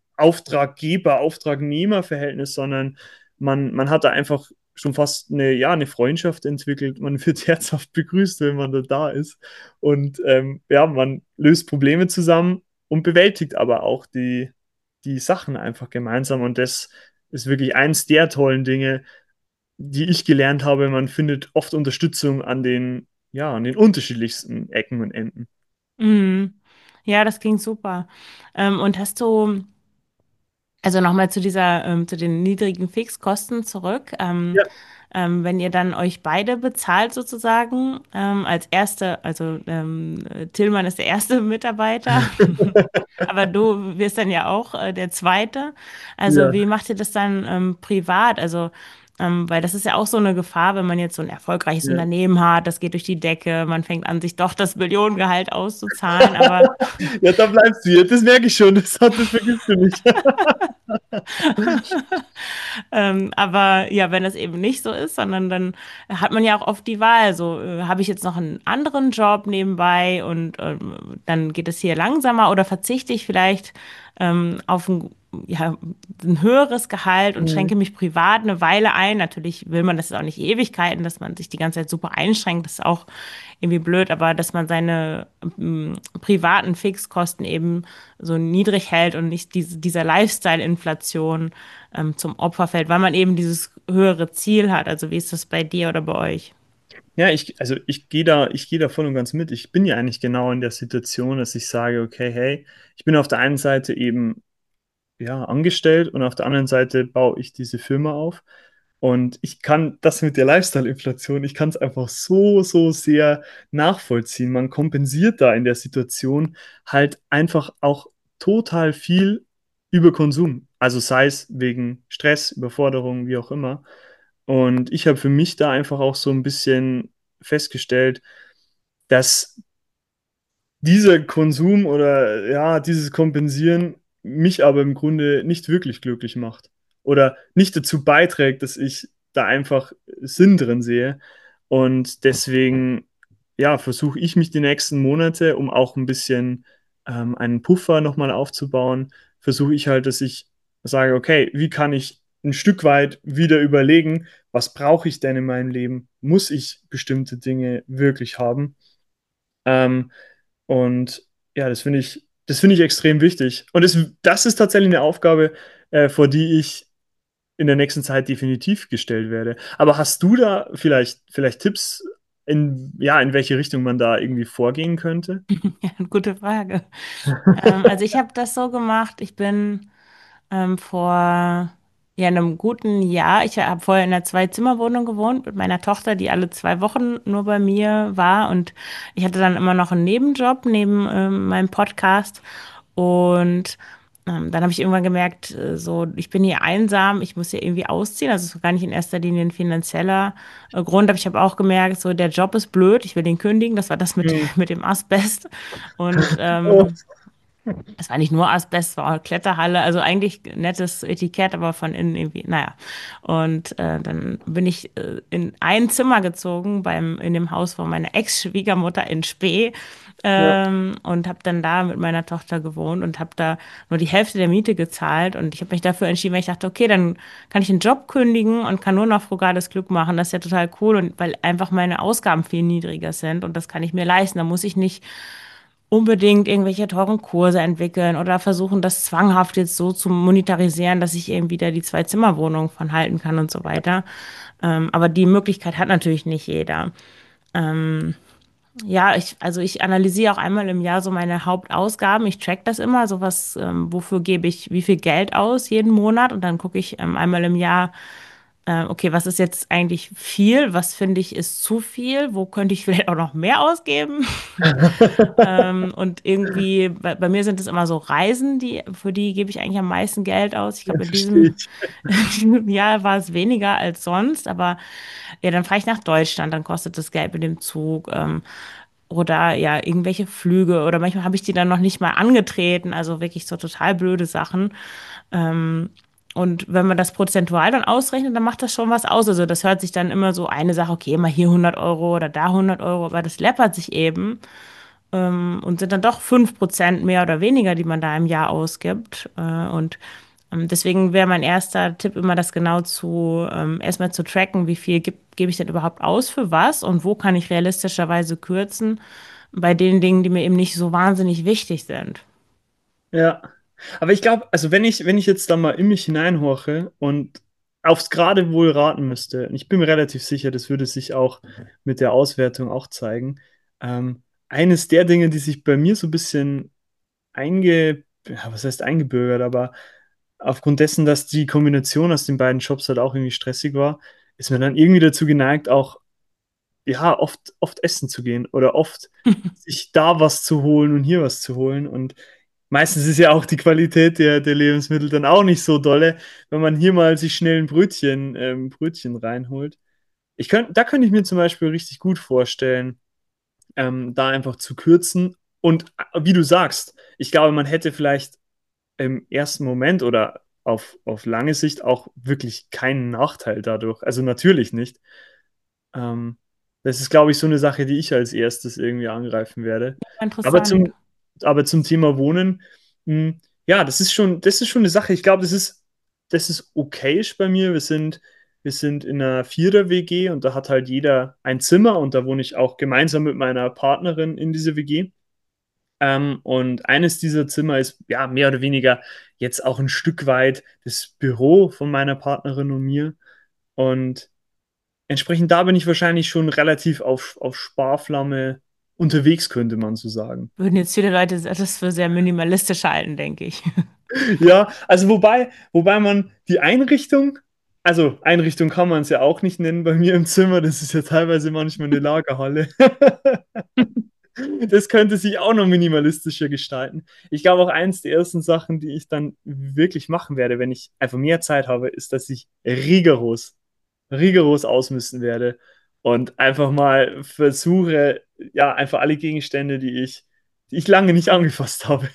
Auftraggeber-Auftragnehmer-Verhältnis, sondern man, man hat da einfach schon fast eine, ja, eine Freundschaft entwickelt. Man wird herzhaft begrüßt, wenn man da, da ist. Und ähm, ja, man löst Probleme zusammen und bewältigt aber auch die, die Sachen einfach gemeinsam. Und das ist wirklich eins der tollen Dinge, die ich gelernt habe. Man findet oft Unterstützung an den, ja, an den unterschiedlichsten Ecken und Enden. Mhm. Ja, das klingt super. Ähm, und hast du Also nochmal zu dieser, ähm, zu den niedrigen Fixkosten zurück. Ähm, Ja. ähm, wenn ihr dann euch beide bezahlt sozusagen, ähm, als erste, also ähm, äh, Tillmann ist der erste Mitarbeiter, aber du wirst dann ja auch äh, der zweite. Also Ja. wie macht ihr das dann ähm, privat? Also ähm, weil das ist ja auch so eine Gefahr, wenn man jetzt so ein erfolgreiches Ja. Unternehmen hat, das geht durch die Decke, man fängt an, sich doch das Millionengehalt auszuzahlen, aber Ja, da bleibst du jetzt. Das merke ich schon. Das, hat- das vergisst du nicht. Ähm, aber ja, wenn das eben nicht so ist, sondern dann hat man ja auch oft die Wahl, so äh, habe ich jetzt noch einen anderen Job nebenbei und ähm, dann geht es hier langsamer oder verzichte ich vielleicht ähm, auf ein, ja, ein höheres Gehalt und schränke Mhm. mich privat eine Weile ein. Natürlich will man das auch nicht Ewigkeiten, dass man sich die ganze Zeit super einschränkt, das ist auch irgendwie blöd, aber dass man seine ähm, privaten Fixkosten eben so niedrig hält und nicht diese, dieser Lifestyle-Inflation ähm, zum Opfer fällt, weil man eben dieses höhere Ziel hat. Also wie ist das bei dir oder bei euch? Ja, ich, also ich gehe da, ich gehe da voll und ganz mit. Ich bin ja eigentlich genau in der Situation, dass ich sage, okay, hey, ich bin auf der einen Seite eben ja, angestellt und auf der anderen Seite baue ich diese Firma auf. Und ich kann das mit der Lifestyle-Inflation, ich kann es einfach so, so sehr nachvollziehen. Man kompensiert da in der Situation halt einfach auch total viel über Konsum. Also sei es wegen Stress, Überforderung, wie auch immer. Und ich habe für mich da einfach auch so ein bisschen festgestellt, dass dieser Konsum oder ja, dieses Kompensieren mich aber im Grunde nicht wirklich glücklich macht oder nicht dazu beiträgt, dass ich da einfach Sinn drin sehe. Und deswegen, ja, versuche ich mich die nächsten Monate, um auch ein bisschen ähm, einen Puffer nochmal aufzubauen, versuche ich halt, dass ich sage, okay, wie kann ich ein Stück weit wieder überlegen, was brauche ich denn in meinem Leben? Muss ich bestimmte Dinge wirklich haben? Ähm, und ja, das finde ich, das finde ich extrem wichtig. Und das, das ist tatsächlich eine Aufgabe, äh, vor die ich in der nächsten Zeit definitiv gestellt werde. Aber hast du da vielleicht, vielleicht Tipps, in, ja, in welche Richtung man da irgendwie vorgehen könnte? Ja, gute Frage. Ähm, also ich habe das so gemacht, ich bin ähm, vor ja, einem guten Jahr, ich habe vorher in einer Zwei-Zimmer-Wohnung gewohnt mit meiner Tochter, die alle zwei Wochen nur bei mir war und ich hatte dann immer noch einen Nebenjob neben ähm, meinem Podcast und ähm, dann habe ich irgendwann gemerkt, äh, so, ich bin hier einsam, ich muss hier irgendwie ausziehen. Also es war gar nicht in erster Linie ein finanzieller äh, Grund, aber ich habe auch gemerkt, so, der Job ist blöd, ich will den kündigen. Das war das mit, Hm. mit dem Asbest. Und Oh. ähm, es war nicht nur Asbest, es war auch Kletterhalle, also eigentlich nettes Etikett, aber von innen irgendwie, naja. Und äh, dann bin ich äh, in ein Zimmer gezogen beim, in dem Haus von meiner Ex-Schwiegermutter in Spee Ja. ähm, und habe dann da mit meiner Tochter gewohnt und habe da nur die Hälfte der Miete gezahlt. Und ich habe mich dafür entschieden, weil ich dachte, okay, dann kann ich den Job kündigen und kann nur noch frugales Glück machen. Das ist ja total cool und weil einfach meine Ausgaben viel niedriger sind und das kann ich mir leisten. Da muss ich nicht unbedingt irgendwelche teuren Kurse entwickeln oder versuchen, das zwanghaft jetzt so zu monetarisieren, dass ich eben wieder die Zwei-Zimmer-Wohnung von halten kann und so weiter. Ähm, aber die Möglichkeit hat natürlich nicht jeder. Ähm, ja, ich, also ich analysiere auch einmal im Jahr so meine Hauptausgaben. Ich track das immer, so was, ähm, wofür gebe ich wie viel Geld aus jeden Monat und dann gucke ich ähm, einmal im Jahr, äh, okay, was ist jetzt eigentlich viel? Was finde ich ist zu viel? Wo könnte ich vielleicht auch noch mehr ausgeben? Ähm, und irgendwie, bei, bei mir sind es immer so Reisen, die, für die gebe ich eigentlich am meisten Geld aus. Ich Ja, glaube, in verstehe diesem, ich. in diesem Jahr war es weniger als sonst, aber ja, dann fahre ich nach Deutschland, dann kostet das Geld mit dem Zug. Ähm, oder ja, irgendwelche Flüge oder manchmal habe ich die dann noch nicht mal angetreten, also wirklich so total blöde Sachen. Ähm, und wenn man das prozentual dann ausrechnet, dann macht das schon was aus. Also das hört sich dann immer so eine Sache, okay, immer hier hundert Euro oder da hundert Euro, aber das läppert sich eben ähm, und sind dann doch fünf Prozent mehr oder weniger, die man da im Jahr ausgibt. Äh, und ähm, deswegen wäre mein erster Tipp immer, das genau zu, ähm, erstmal zu tracken, wie viel gebe geb ich denn überhaupt aus für was und wo kann ich realistischerweise kürzen bei den Dingen, die mir eben nicht so wahnsinnig wichtig sind. Ja. Aber ich glaube, also wenn ich, wenn ich jetzt da mal in mich hineinhorche und aufs Geratewohl raten müsste, und ich bin mir relativ sicher, das würde sich auch mit der Auswertung auch zeigen, ähm, eines der Dinge, die sich bei mir so ein bisschen einge, ja, was heißt eingebürgert, aber aufgrund dessen, dass die Kombination aus den beiden Jobs halt auch irgendwie stressig war, ist man dann irgendwie dazu geneigt, auch ja, oft, oft essen zu gehen oder oft sich da was zu holen und hier was zu holen. Und meistens ist ja auch die Qualität der, der Lebensmittel dann auch nicht so dolle, wenn man hier mal sich schnell ein Brötchen, ähm, Brötchen reinholt. Ich könnt, da könnte ich mir zum Beispiel richtig gut vorstellen, ähm, da einfach zu kürzen. Und äh, wie du sagst, ich glaube, man hätte vielleicht im ersten Moment oder auf, auf lange Sicht auch wirklich keinen Nachteil dadurch. Also natürlich nicht. Ähm, Das ist, glaube ich, so eine Sache, die ich als erstes irgendwie angreifen werde. Aber Interessant. zum, aber zum Thema Wohnen, mh, ja, das ist schon, das ist schon eine Sache. Ich glaube, das ist, das ist okayisch bei mir. Wir sind, wir sind in einer Vierer-W G und da hat halt jeder ein Zimmer und da wohne ich auch gemeinsam mit meiner Partnerin in dieser W G. Ähm, und eines dieser Zimmer ist ja mehr oder weniger jetzt auch ein Stück weit das Büro von meiner Partnerin und mir. Und entsprechend da bin ich wahrscheinlich schon relativ auf, auf Sparflamme unterwegs, könnte man so sagen. Würden jetzt viele Leute das für sehr minimalistisch halten, denke ich. Ja, also wobei, wobei man die Einrichtung, also Einrichtung kann man es ja auch nicht nennen bei mir im Zimmer, das ist ja teilweise manchmal eine Lagerhalle. Das könnte sich auch noch minimalistischer gestalten. Ich glaube auch eins der ersten Sachen, die ich dann wirklich machen werde, wenn ich einfach mehr Zeit habe, ist, dass ich rigoros rigoros ausmisten werde und einfach mal versuche, ja, einfach alle Gegenstände, die ich, die ich lange nicht angefasst habe,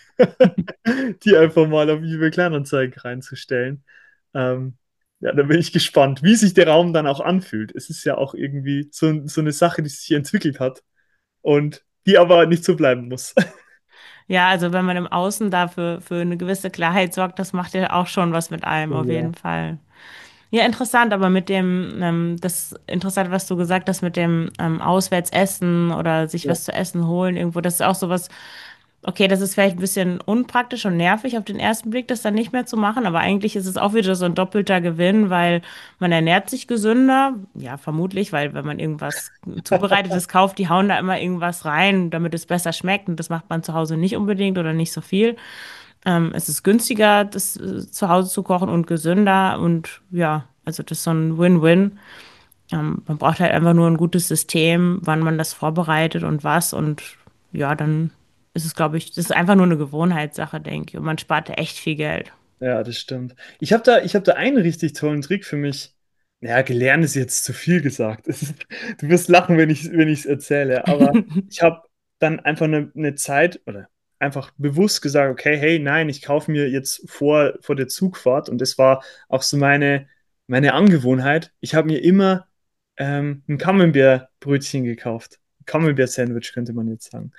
die einfach mal auf eBay Kleinanzeigen reinzustellen. Ähm, ja, da bin ich gespannt, wie sich der Raum dann auch anfühlt. Es ist ja auch irgendwie so, so eine Sache, die sich entwickelt hat und die aber nicht so bleiben muss. Ja, also wenn man im Außen dafür für eine gewisse Klarheit sorgt, das macht ja auch schon was mit einem, Oh auf ja. jeden Fall. Ja, interessant, aber mit dem, ähm, das interessant, was du gesagt hast, mit dem ähm, Auswärtsessen oder sich Ja. was zu essen holen irgendwo, das ist auch sowas, okay, das ist vielleicht ein bisschen unpraktisch und nervig auf den ersten Blick, das dann nicht mehr zu machen, aber eigentlich ist es auch wieder so ein doppelter Gewinn, weil man ernährt sich gesünder, ja, vermutlich, weil wenn man irgendwas Zubereitetes kauft, die hauen da immer irgendwas rein, damit es besser schmeckt und das macht man zu Hause nicht unbedingt oder nicht so viel. Ähm, es ist günstiger, das äh, zu Hause zu kochen und gesünder und ja, also das ist so ein Win-Win. Ähm, man braucht halt einfach nur ein gutes System, wann man das vorbereitet und was und ja, dann ist es, glaube ich, das ist einfach nur eine Gewohnheitssache, denke ich, und man spart da echt viel Geld. Ja, das stimmt. Ich habe da, ich hab da einen richtig tollen Trick für mich. Ja, gelernt ist jetzt zu viel gesagt. Es ist, du wirst lachen, wenn ich, wenn ich es erzähle. Aber ich habe dann einfach eine, eine Zeit oder einfach bewusst gesagt, okay, hey, nein, ich kaufe mir jetzt vor, vor der Zugfahrt. Und das war auch so meine, meine Angewohnheit. Ich habe mir immer ähm, ein Camembert-Brötchen gekauft. Camembert-Sandwich könnte man jetzt sagen.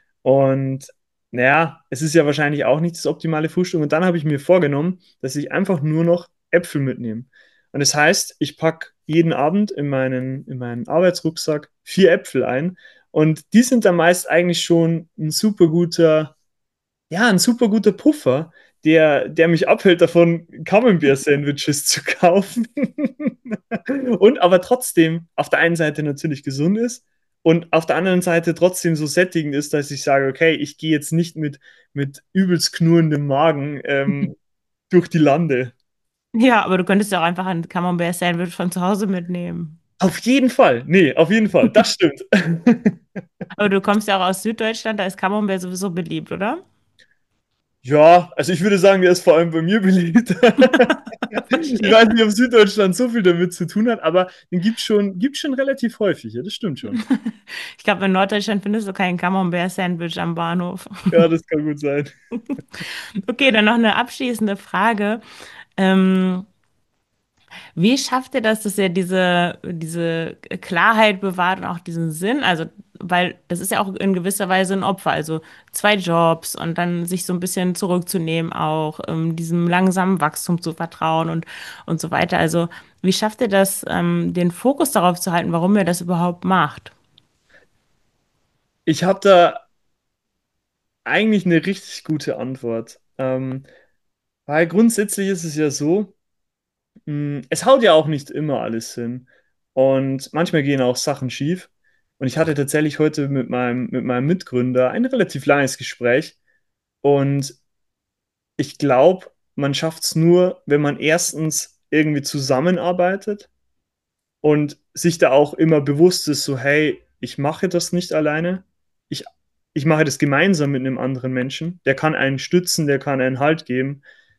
Und naja, es ist ja wahrscheinlich auch nicht das optimale Frühstück. Und dann habe ich mir vorgenommen, dass ich einfach nur noch Äpfel mitnehme. Und das heißt, ich packe jeden Abend in meinen, in meinen Arbeitsrucksack vier Äpfel ein. Und die sind dann meist eigentlich schon ein super guter, ja, ein super guter Puffer, der, der mich abhält davon, Camembert-Sandwiches zu kaufen. Und aber trotzdem auf der einen Seite natürlich gesund ist und auf der anderen Seite trotzdem so sättigend ist, dass ich sage, okay, ich gehe jetzt nicht mit, mit übelst knurrendem Magen ähm, durch die Lande. Ja, aber du könntest ja auch einfach ein Camembert-Sandwich von zu Hause mitnehmen. Auf jeden Fall. Nee, auf jeden Fall. Das stimmt. Aber du kommst ja auch aus Süddeutschland, da ist Camembert sowieso beliebt, oder? Ja, also ich würde sagen, der ist vor allem bei mir beliebt. Ich Verstehe. weiß nicht, ob Süddeutschland so viel damit zu tun hat, aber den gibt es schon, gibt's schon relativ häufig. Ja, das stimmt schon. Ich glaube, in Norddeutschland findest du kein Camembert-Sandwich am Bahnhof. Ja, das kann gut sein. Okay, dann noch eine abschließende Frage. Ähm, Wie schafft ihr das, dass ihr diese, diese Klarheit bewahrt und auch diesen Sinn? Also, weil das ist ja auch in gewisser Weise ein Opfer. Also zwei Jobs und dann sich so ein bisschen zurückzunehmen, auch ähm, diesem langsamen Wachstum zu vertrauen und, und so weiter. Also, wie schafft ihr das, ähm, den Fokus darauf zu halten, warum ihr das überhaupt macht? Ich habe da eigentlich eine richtig gute Antwort. Ähm, weil grundsätzlich ist es ja so, mh, es haut ja auch nicht immer alles hin. Und manchmal gehen auch Sachen schief. Und ich hatte tatsächlich heute mit meinem, mit meinem Mitgründer ein relativ langes Gespräch. Und ich glaube, man schafft es nur, wenn man erstens irgendwie zusammenarbeitet und sich da auch immer bewusst ist, so, hey, ich mache das nicht alleine, ich, ich mache das gemeinsam mit einem anderen Menschen, der kann einen stützen, der kann einen Halt geben.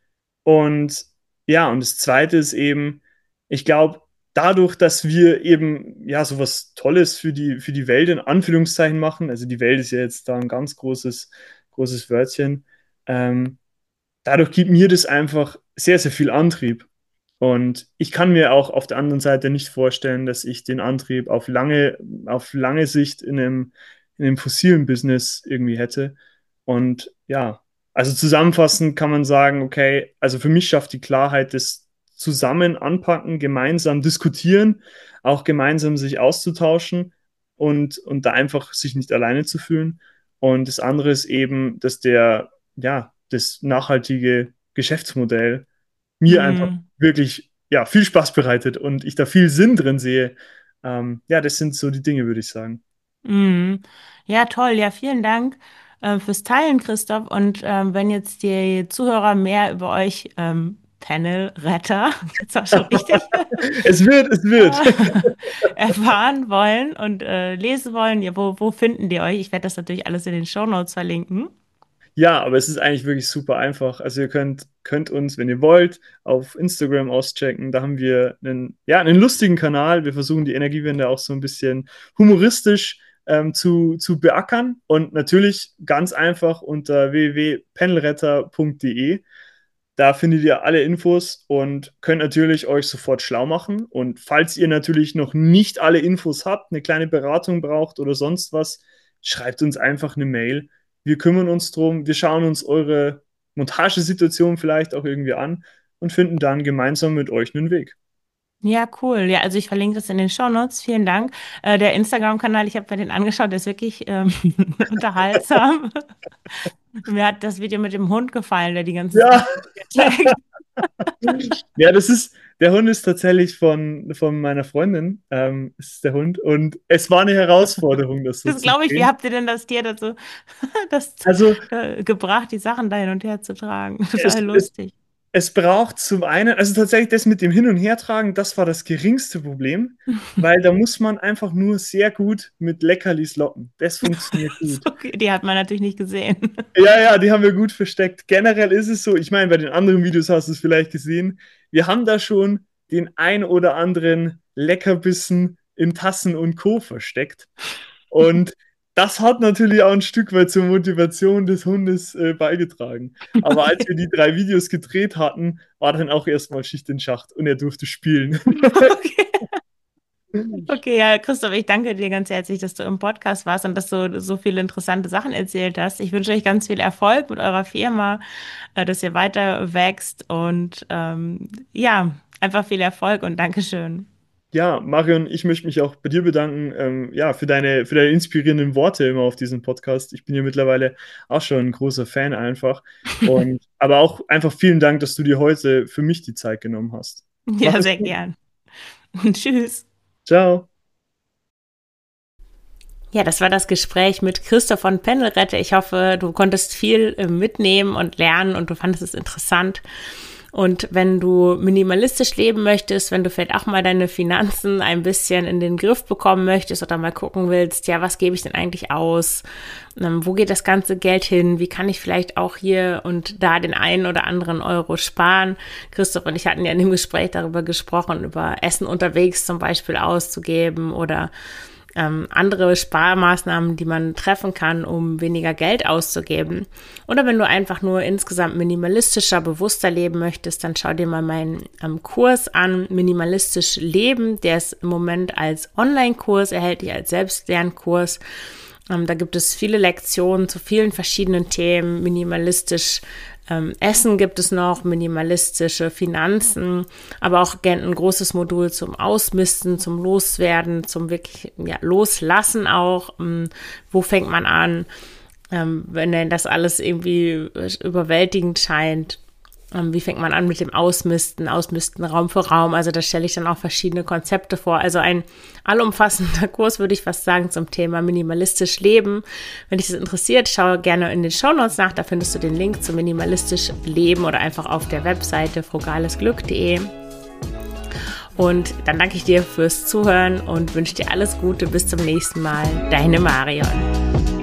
Und ja, und das Zweite ist eben, ich glaube, dadurch, dass wir eben ja sowas Tolles für die, für die Welt in Anführungszeichen machen, also die Welt ist ja jetzt da ein ganz großes, großes Wörtchen, ähm, dadurch gibt mir das einfach sehr, sehr viel Antrieb. Und ich kann mir auch auf der anderen Seite nicht vorstellen, dass ich den Antrieb auf lange, auf lange Sicht in einem, in einem fossilen Business irgendwie hätte. Und ja, also zusammenfassend kann man sagen, okay, also für mich schafft die Klarheit das zusammen anpacken, gemeinsam diskutieren, auch gemeinsam sich auszutauschen und, und da einfach sich nicht alleine zu fühlen. Und das andere ist eben, dass der, ja, das nachhaltige Geschäftsmodell mir einfach Hm. wirklich ja, viel Spaß bereitet und ich da viel Sinn drin sehe. Ähm, ja, das sind so die Dinge, würde ich sagen. Mhm. Ja, toll. Ja, vielen Dank äh, fürs Teilen, Christoph. Und ähm, wenn jetzt die Zuhörer mehr über euch ähm, Panel-Retter, jetzt auch schon richtig, Es wird, es wird. äh, erfahren wollen und äh, lesen wollen, ja, wo, wo finden die euch? Ich werde das natürlich alles in den Shownotes verlinken. Ja, aber es ist eigentlich wirklich super einfach. Also ihr könnt, könnt uns, wenn ihr wollt, auf Instagram auschecken. Da haben wir einen, ja, einen lustigen Kanal. Wir versuchen die Energiewende auch so ein bisschen humoristisch ähm, zu, zu beackern. Und natürlich ganz einfach unter w w w punkt panelretter punkt de. Da findet ihr alle Infos und könnt natürlich euch sofort schlau machen. Und falls ihr natürlich noch nicht alle Infos habt, eine kleine Beratung braucht oder sonst was, schreibt uns einfach eine Mail. Wir kümmern uns drum. Wir schauen uns eure Montagesituation vielleicht auch irgendwie an und finden dann gemeinsam mit euch einen Weg. Ja, cool. Ja, also ich verlinke das in den Shownotes. Vielen Dank. Äh, der Instagram-Kanal, ich habe mir den angeschaut, der ist wirklich ähm, unterhaltsam. Mir hat das Video mit dem Hund gefallen, der die ganze Zeit Ja, taggt. ja, das ist, der Hund ist tatsächlich von, von meiner Freundin, ähm, ist der Hund. Und es war eine Herausforderung, das so Das zu glaube ich, wie drehen. habt ihr denn das Tier dazu das, Also äh, gebracht, die Sachen da hin und her zu tragen? es, Total es lustig. Es braucht zum einen, also tatsächlich das mit dem Hin- und Hertragen, das war das geringste Problem, weil da muss man einfach nur sehr gut mit Leckerlis locken. Das funktioniert So, gut. okay, die hat man natürlich nicht gesehen. Ja, ja, die haben wir gut versteckt. Generell ist es so, ich meine, bei den anderen Videos hast du es vielleicht gesehen, wir haben da schon den ein oder anderen Leckerbissen in Tassen und Co. versteckt. Und das hat natürlich auch ein Stück weit zur Motivation des Hundes äh, beigetragen. Aber als Okay. wir die drei Videos gedreht hatten, war dann auch erstmal Schicht in Schacht und er durfte spielen. Okay. Okay, ja, Christoph, ich danke dir ganz herzlich, dass du im Podcast warst und dass du so viele interessante Sachen erzählt hast. Ich wünsche euch ganz viel Erfolg mit eurer Firma, äh, dass ihr weiter wächst und ähm, ja, einfach viel Erfolg und Dankeschön. Ja, Marion, ich möchte mich auch bei dir bedanken, ähm, ja, für deine, für deine inspirierenden Worte immer auf diesem Podcast. Ich bin ja mittlerweile auch schon ein großer Fan einfach. Und aber auch einfach vielen Dank, dass du dir heute für mich die Zeit genommen hast. Mach Ja, es sehr gut. gern. Tschüss. Ciao. Ja, das war das Gespräch mit Christoph von Pendelrette. Ich hoffe, du konntest viel äh, mitnehmen und lernen und du fandest es interessant. Und wenn du minimalistisch leben möchtest, wenn du vielleicht auch mal deine Finanzen ein bisschen in den Griff bekommen möchtest oder mal gucken willst, ja, was gebe ich denn eigentlich aus? Ähm, wo geht das ganze Geld hin? Wie kann ich vielleicht auch hier und da den einen oder anderen Euro sparen? Christoph und ich hatten ja in dem Gespräch darüber gesprochen, über Essen unterwegs zum Beispiel auszugeben oder Ähm, andere Sparmaßnahmen, die man treffen kann, um weniger Geld auszugeben. Oder wenn du einfach nur insgesamt minimalistischer, bewusster leben möchtest, dann schau dir mal meinen ähm, Kurs an, Minimalistisch Leben. Der ist im Moment als Online-Kurs erhältlich, als Selbstlernkurs. Ähm, da gibt es viele Lektionen zu vielen verschiedenen Themen, minimalistisch Ähm, Essen gibt es noch, minimalistische Finanzen, aber auch gerne ein großes Modul zum Ausmisten, zum Loswerden, zum wirklich ja, Loslassen auch. Ähm, wo fängt man an, ähm, wenn denn das alles irgendwie überwältigend scheint? Wie fängt man an mit dem Ausmisten, Ausmisten Raum für Raum? Also da stelle ich dann auch verschiedene Konzepte vor. Also ein allumfassender Kurs, würde ich fast sagen, zum Thema minimalistisch leben. Wenn dich das interessiert, schau gerne in den Shownotes nach. Da findest du den Link zu minimalistisch leben oder einfach auf der Webseite frugalesglück punkt de. Und dann danke ich dir fürs Zuhören und wünsche dir alles Gute. Bis zum nächsten Mal. Deine Marion.